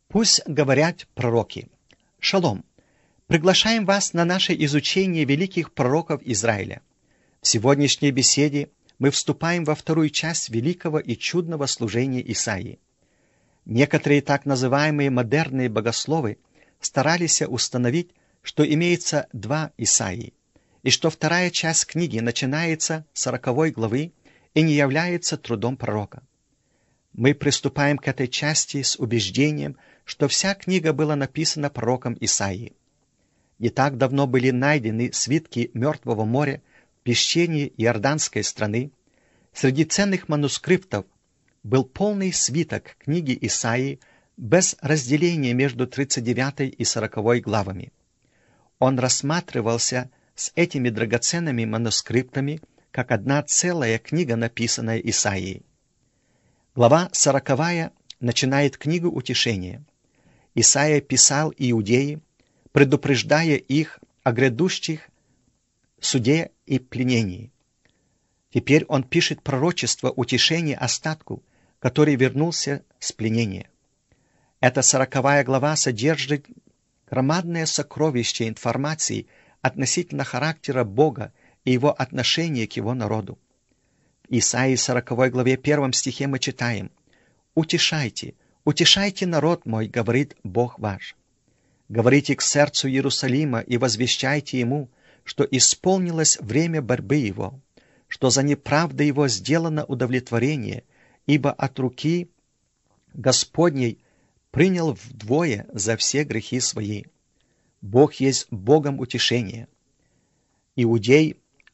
Пусть говорят пророки. Шалом! Приглашаем вас на наше изучение великих пророков Израиля. В сегодняшней беседе мы вступаем во вторую часть великого и чудного служения Исаии. Некоторые так называемые модерные богословы старались установить, что имеется два Исаии, и что вторая часть книги начинается с 40 главы и не является трудом пророка. Мы приступаем к этой части с убеждением, что вся книга была написана пророком Исаией. Не так давно были найдены свитки Мертвого моря в пещере Иорданской страны. Среди ценных манускриптов был полный свиток книги Исаии без разделения между 39 и 40 главами. Он рассматривался с этими драгоценными манускриптами как одна целая книга, написанная Исаией. Глава 40 начинает книгу утешения. Исаия писал Иудеи, предупреждая их о грядущих суде и пленении. Теперь он пишет пророчество утешения остатку, который вернулся с пленения. Эта 40 глава содержит громадное сокровище информации относительно характера Бога и его отношения к его народу. В Исаии 40 главе 1 стихе мы читаем: «Утешайте, утешайте народ мой, говорит Бог ваш. Говорите к сердцу Иерусалима и возвещайте ему, что исполнилось время борьбы его, что за неправдой его сделано удовлетворение, ибо от руки Господней принял вдвое за все грехи свои. Бог есть Богом утешения. Иудей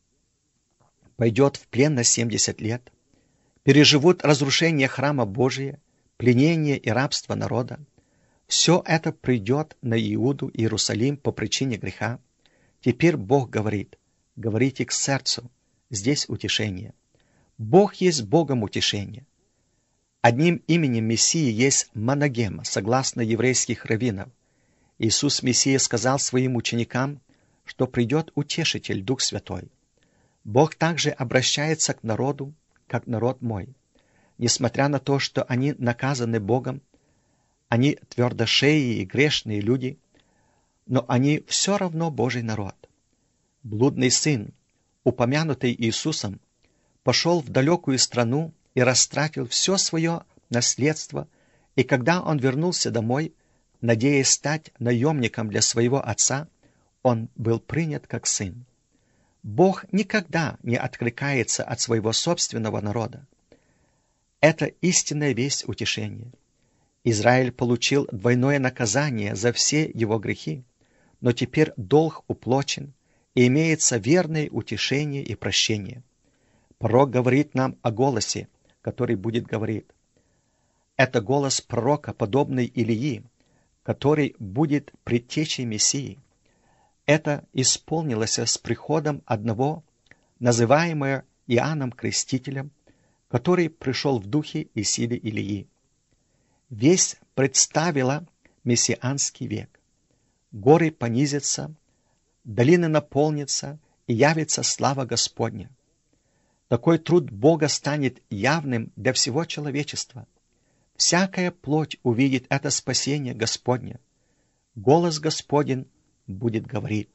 пойдет в плен на 70 лет, переживут разрушение храма Божия, пленение и рабство народа. Все это придет на Иуду и Иерусалим по причине греха. Теперь Бог говорит: говорите к сердцу, здесь утешение. Бог есть Богом утешения. Одним именем Мессии есть Моногема, согласно еврейских раввинов. Иисус Мессия сказал своим ученикам, что придет Утешитель, Дух Святой. Бог также обращается к народу, как народ мой. Несмотря на то, что они наказаны Богом, они твердошеи и грешные люди, но они все равно Божий народ. Блудный сын, упомянутый Иисусом, пошел в далекую страну и растратил все свое наследство, и когда он вернулся домой, надеясь стать наемником для своего отца, он был принят как сын. Бог никогда не откликается от своего собственного народа. Это истинная весть утешения. Израиль получил двойное наказание за все его грехи, но теперь долг уплочен, и имеется верное утешение и прощение. Пророк говорит нам о голосе, который будет говорить. Это голос пророка, подобный Илии, который будет предтечей Мессии. Это исполнилось с приходом одного, называемого Иоанном Крестителем, который пришел в духе и силе Илии. Весть представила мессианский век. Горы понизятся, долины наполнятся, и явится слава Господня. Такой труд Бога станет явным для всего человечества. Всякая плоть увидит это спасение Господне. Голос Господень будет говорить.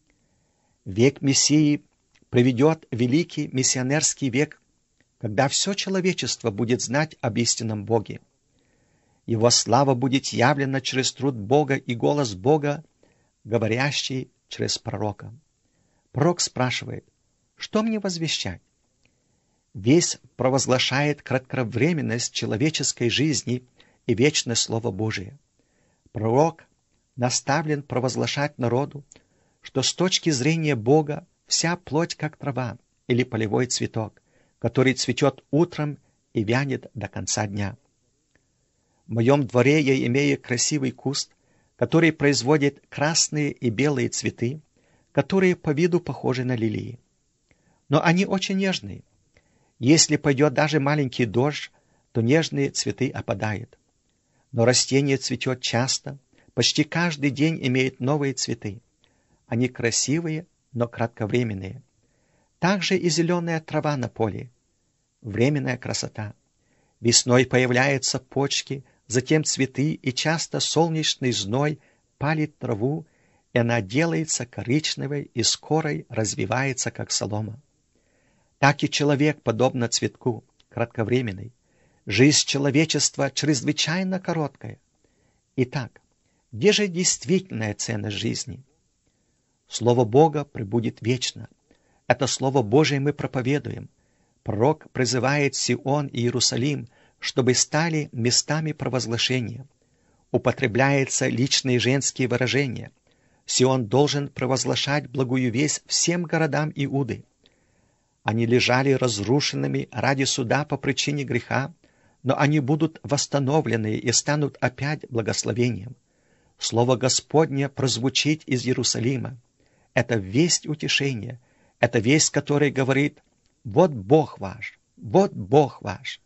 Век Мессии приведет великий миссионерский век, когда все человечество будет знать об истинном Боге. Его слава будет явлена через труд Бога и голос Бога, говорящий через пророка. Пророк спрашивает: что мне возвещать? Весть провозглашает кратковременность человеческой жизни и вечное Слово Божие. Пророк наставлен провозглашать народу, что с точки зрения Бога вся плоть как трава или полевой цветок, который цветет утром и вянет до конца дня. В моем дворе я имею красивый куст, который производит красные и белые цветы, которые по виду похожи на лилии. Но они очень нежные. Если пойдет даже маленький дождь, то нежные цветы опадают. Но растение цветет часто, почти каждый день имеет новые цветы. Они красивые, но кратковременные. Также и зеленая трава на поле. Временная красота. Весной появляются почки, затем цветы, и часто солнечный зной палит траву, и она делается коричневой и скорой развивается, как солома. Так и человек, подобно цветку, кратковременный. Жизнь человечества чрезвычайно короткая. Итак, где же действительная ценность жизни? Слово Бога пребудет вечно. Это Слово Божие мы проповедуем. Пророк призывает Сион и Иерусалим, чтобы стали местами провозглашения. Употребляются личные женские выражения. Сион должен провозглашать благую весть всем городам Иуды. Они лежали разрушенными ради суда по причине греха, но они будут восстановлены и станут опять благословением. Слово Господне прозвучит из Иерусалима. Это весть утешения, это весть, которая говорит: «Вот Бог ваш, вот Бог ваш».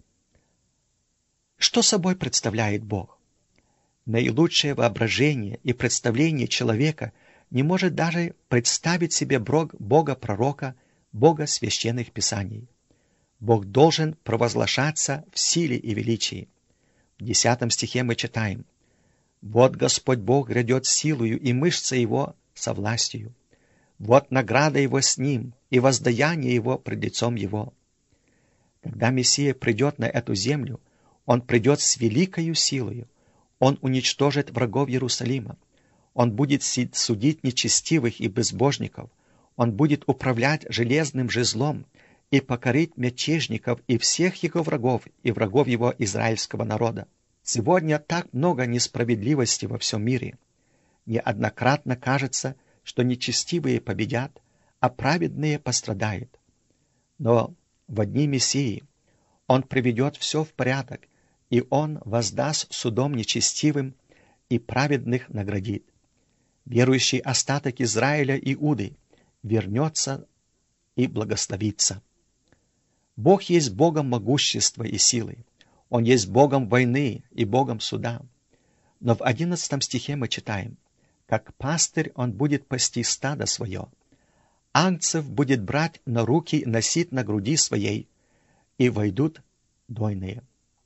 Что собой представляет Бог? Наилучшее воображение и представление человека не может даже представить себе Бога-пророка, Бога священных писаний. Бог должен провозглашаться в силе и величии. В 10 стихе мы читаем: «Вот Господь Бог грядет силою, и мышца Его со властью. Вот награда Его с Ним, и воздаяние Его пред лицом Его». Когда Мессия придет на эту землю, Он придет с великою силою. Он уничтожит врагов Иерусалима. Он будет судить нечестивых и безбожников. Он будет управлять железным жезлом и покорить мятежников и всех его врагов, и врагов его израильского народа. Сегодня так много несправедливости во всем мире. Неоднократно кажется, что нечестивые победят, а праведные пострадают. Но в дни Мессии Он приведет все в порядок, и Он воздаст судом нечестивым и праведных наградит. Верующий остаток Израиля и Иуды вернется и благословится. Бог есть Богом могущества и силы. Он есть Богом войны и Богом суда. Но в 11 стихе мы читаем: «Как пастырь Он будет пасти стадо свое, агнцев будет брать на руки и носить на груди своей, и войдут дойные».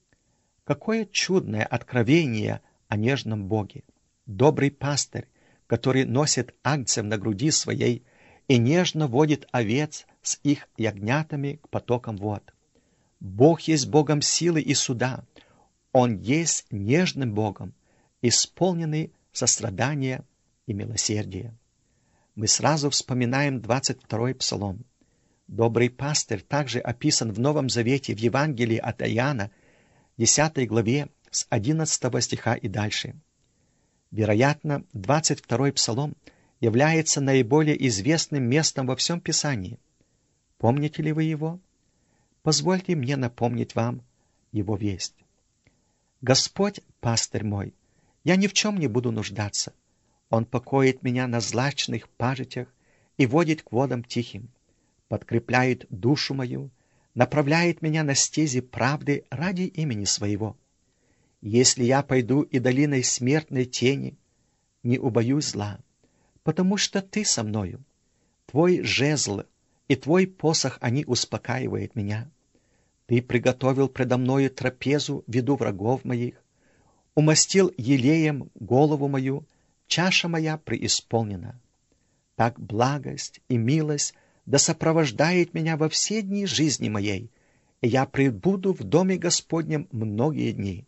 Какое чудное откровение о нежном Боге! Добрый пастырь, который носит агнцев на груди своей и нежно водит овец с их ягнятами к потокам вод. Бог есть Богом силы и суда. Он есть нежным Богом, исполненный сострадания и милосердия. Мы сразу вспоминаем 22-й псалом. Добрый пастырь также описан в Новом Завете в Евангелии от Иоанна, 10 главе, с 11 стиха и дальше. Вероятно, 22-й псалом является наиболее известным местом во всем Писании. Помните ли вы его? Позвольте мне напомнить вам его весть. «Господь, пастырь мой, я ни в чем не буду нуждаться. Он покоит меня на злачных пажитях и водит к водам тихим, подкрепляет душу мою, направляет меня на стези правды ради имени Своего. Если я пойду и долиной смертной тени, не убоюсь зла, потому что Ты со мною. Твой жезл и Твой посох, они успокаивают меня. Ты приготовил предо мною трапезу в виду врагов моих, умастил елеем голову мою, чаша моя преисполнена. Так благость и милость да сопровождает меня во все дни жизни моей, и я пребуду в доме Господнем многие дни».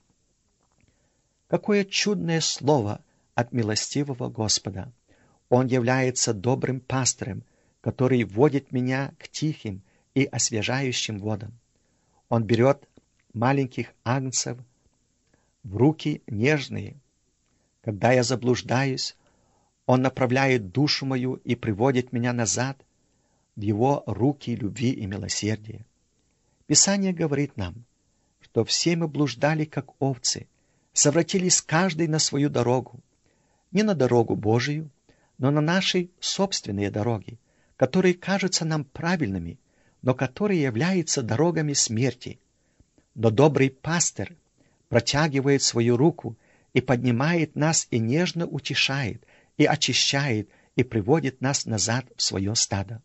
Какое чудное слово от милостивого Господа! Он является добрым пастырем, который водит меня к тихим и освежающим водам. Он берет маленьких агнцев в руки нежные. Когда я заблуждаюсь, Он направляет душу мою и приводит меня назад в Его руки любви и милосердия. Писание говорит нам, что все мы блуждали, как овцы, совратились каждый на свою дорогу, не на дорогу Божию, но на наши собственные дороги, которые кажутся нам правильными, но которые являются дорогами смерти. Но добрый пастырь протягивает свою руку и поднимает нас и нежно утешает, и очищает, и приводит нас назад в свое стадо.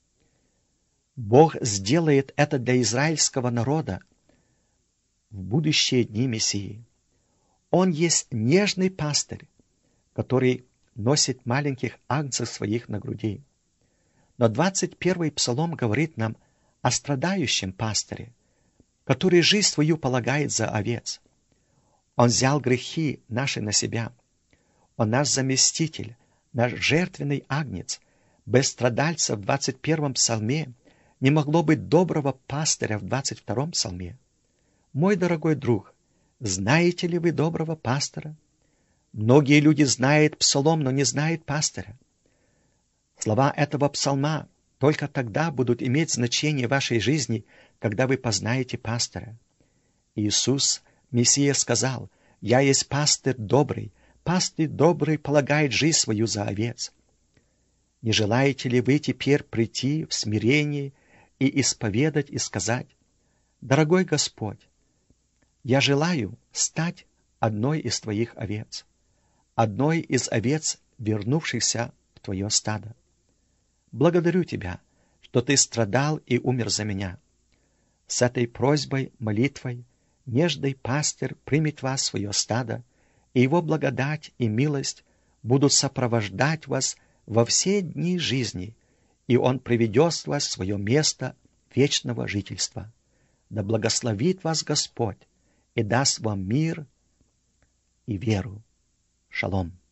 Бог сделает это для израильского народа в будущие дни Мессии. Он есть нежный пастырь, который носит маленьких агнцев своих на груди. Но 21-й псалом говорит нам о страдающем пастыре, который жизнь свою полагает за овец. Он взял грехи наши на себя. Он наш заместитель, наш жертвенный агнец. Без страдальца в 21-м псалме не могло быть доброго пастыря в 22-м псалме. Мой дорогой друг, знаете ли вы доброго пастора? Многие люди знают псалом, но не знают пастыря. Слова этого псалма только тогда будут иметь значение в вашей жизни, когда вы познаете пастора. Иисус, Мессия, сказал: «Я есть пастырь добрый полагает жизнь свою за овец». Не желаете ли вы теперь прийти в смирении и исповедать и сказать: «Дорогой Господь, я желаю стать одной из Твоих овец, одной из овец, вернувшихся в Твое стадо. Благодарю Тебя, что Ты страдал и умер за меня». С этой просьбой, молитвой, нежный пастырь примет вас в свое стадо, и его благодать и милость будут сопровождать вас во все дни жизни, и Он приведет вас в свое место вечного жительства. Да благословит вас Господь и даст вам мир и веру. Шалом.